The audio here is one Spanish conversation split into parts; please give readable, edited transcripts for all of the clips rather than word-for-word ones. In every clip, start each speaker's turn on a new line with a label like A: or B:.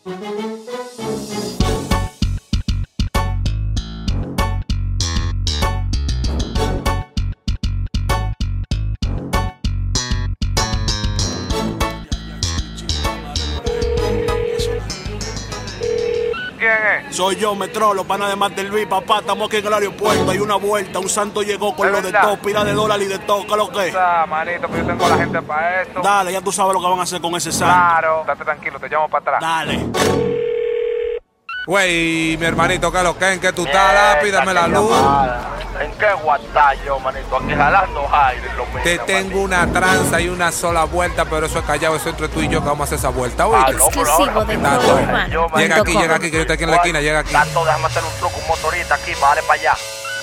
A: Soy yo, Metro, los panas de Master Luis, papá, estamos aquí en el aeropuerto, hay una vuelta, un santo llegó con lo de todo, pila de dólares y de todo, ¿qué es lo que es?
B: Manito, pero yo tengo a la gente para eso.
A: Dale, ya tú sabes lo que van a hacer con ese santo.
B: Claro, estate tranquilo, te llamo para atrás.
A: Dale.
C: Güey, mi hermanito, ¿qué lo que? ¿En qué tú estás, lápiz? Dame la luz.
D: ¿En qué guatá yo, manito? Aquí jalando aire.
C: Te tengo una tranza y una sola vuelta, pero eso es callado, eso entre tú y yo que vamos a hacer esa vuelta, ¿oíste?
E: Exclusivo de Coro Urbano.
C: Llega aquí, que yo estoy aquí en la esquina, llega aquí.
D: Tato, déjame hacer un truco, un motorista aquí, vale para allá.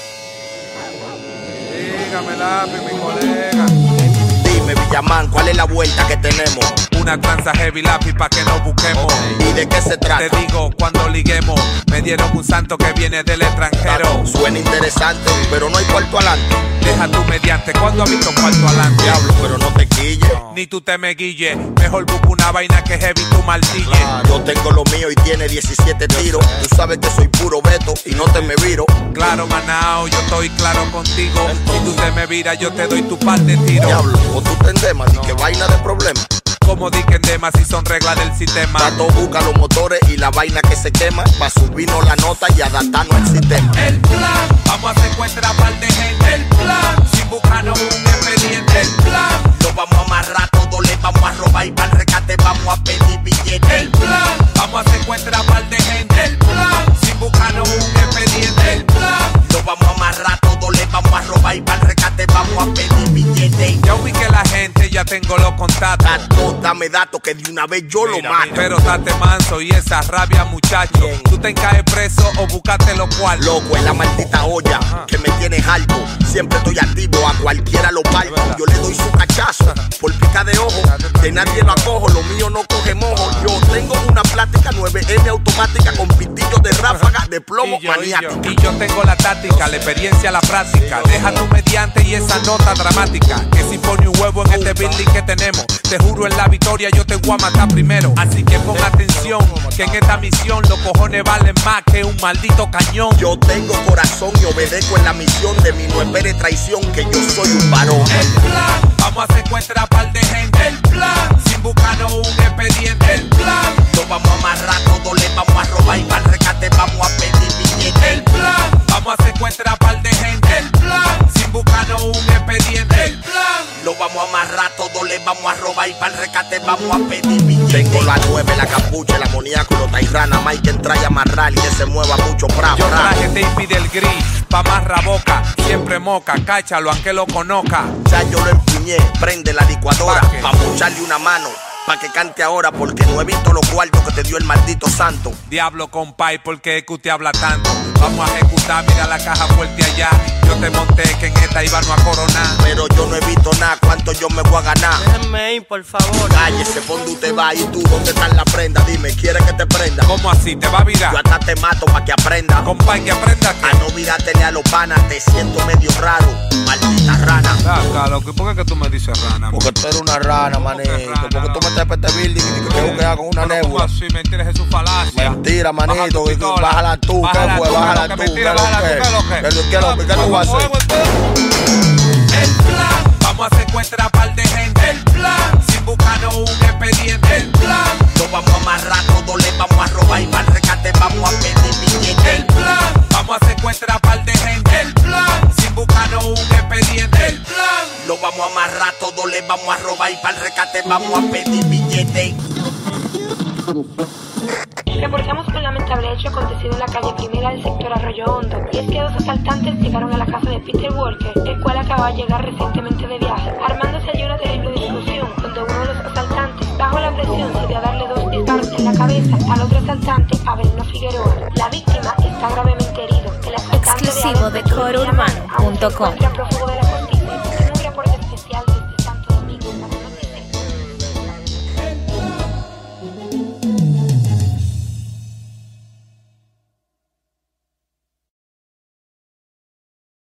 C: Dígame, lápiz, mi colega.
F: Dime, Villamán, ¿cuál es la vuelta que tenemos?
C: Una tranza heavy lápiz pa' que nos busquemos.
F: ¿Y de qué se trata?
C: Te digo, cuando liguemos, me dieron un santo que viene del extranjero.
F: Tato, suena interesante, pero no hay cuarto adelante.
C: Deja tu mediante, cuando has visto cuarto adelante.
F: Diablo, pero no te quilles.
C: Ni tú te me guilles, mejor busca una vaina que heavy tu martille.
F: Yo tengo lo mío y tiene 17 tiros. Tú sabes que soy puro Beto y no te me viro.
C: Claro, manao, yo estoy claro contigo. Si tú te me viras, yo te doy tu par de tiros.
F: Diablo, o tú te endemas, ni que vaina de problema.
C: Como di que endemas si son reglas del sistema.
F: Tato busca los motores y la vaina que se quema, pa' subirnos la nota y adaptarnos al sistema.
C: El plan, vamos a secuestrar par de gente. El plan, sin buscarnos un expediente. El plan,
F: lo vamos a amarrar todo, le vamos a robar y para el rescate vamos a pedir billetes.
C: El plan, vamos a secuestrar par de gente. El plan, sin buscarnos un expediente. El plan,
F: lo vamos a amarrar todo, le vamos a robar y para el rescate vamos a pedir billetes.
C: Ya ubiqué la gente, ya tengo los contactos.
F: Tato, dame datos que de una vez yo lo mato.
C: Pero date manso y esa rabia, muchacho.
F: Bien.
C: Tú te caes preso o buscate lo cual.
F: Loco, es la maldita olla que me tiene alto. Siempre estoy activo, a cualquiera lo parto. Yo le doy su cachazo por pica de ojo. De nadie lo acojo, lo mío no coge mojo. Yo tengo una plática 9M automática con pitillos de ráfaga de plomo maniática.
C: Y yo tengo la táctica, la experiencia, la práctica. Deja tu mediante y esa nota dramática. Que si pone un huevo en este building que tenemos, te juro en la victoria yo te voy a matar primero. Así que pon atención, que en esta misión los cojones valen más que un maldito cañón.
F: Yo tengo corazón y obedezco en la misión de mi no espere traición, que yo soy un varón.
C: El plan, vamos a secuestrar par de gente. El plan, sin buscarnos un expediente. El plan,
F: lo vamos a amarrar todo, le vamos a robar y para el rescate vamos a pedir billetes.
C: el plan, vamos a secuestrar par de gente. El plan, sin buscarnos un expediente. El plan,
F: lo vamos a amarrar todo, le vamos a robar y para el rescate vamos a pedir billetes. Tengo la 9, la capucha, el amoníaco, los tairrana, Mike que entra y amarrar y que se mueva mucho pra.
C: yo traje tape del gris, pa' más raboca, siempre moca, cáchalo aunque lo conozca.
F: Ya yo lo empuñé, prende la licuadora,
C: ¿Pa' qué?
F: pa' mocharle una mano, pa' que cante ahora, porque no he visto los cuartos que te dio el maldito santo.
C: Diablo compay, ¿por qué es que usted habla tanto? Vamos a ejecutar, mira la caja fuerte allá. Yo te monté que en esta íbamos a coronar.
F: Pero yo no he visto nada, ¿cuánto yo me voy a ganar?
E: Déjenme ir, por favor.
F: Cállese, ¿por dónde usted va? ¿Y tú dónde están las prendas? Dime, ¿quieres que te prenda?
C: ¿Cómo así? ¿Te va a virar?
F: Yo hasta te mato pa' que aprenda.
C: Compay, que aprenda
F: A
C: que...
F: no virártele a los panas, te siento medio raro, maldita rana.
C: Saca, loco, ¿y por qué que tú me dices rana?
F: Porque tú eres una rana, manito.
C: rana,
F: Porque tú me traes este building y que juguea con una
C: Pero, ¿cómo
F: nebula.
C: así? Mentira, es su falacia.
F: Mentira,
C: Baja
F: manito.
C: tu pistola.
F: Bájala tú, ¿qué
C: Bájala
F: fue?
C: tú,
F: Bájala
C: que
F: tú.
C: mentira,
F: ¿Qué es lo
C: bájala
F: que?
C: tú, ¿qué es lo que?
F: ¿Qué lo vas a hacer?
C: El plan, vamos a secuestrar par de gente. El plan, sin buscarnos un expediente. El plan,
F: Lo vamos a amarrar todo, le vamos a robar y para el rescate vamos a pedir billetes.
C: el plan, vamos a secuestrar par de gente. El plan, sin buscarnos un expediente. El plan,
F: Lo vamos a amarrar todo, le vamos a robar y para el rescate vamos a pedir billetes.
G: Reportamos un lamentable hecho acontecido en la calle Primera del sector Arroyo Hondo. Y es que dos asaltantes llegaron a la casa de Peter Walker, el cual acaba de llegar recientemente de viaje, armándose allí una terrible discusión, donde uno de los asaltantes, bajo la presión, se dio a darle 2 disparos en la cabeza al otro asaltante, Abelino Figueroa. La víctima está gravemente herido. El asaltante
E: Exclusivo de CoroUrbano.com.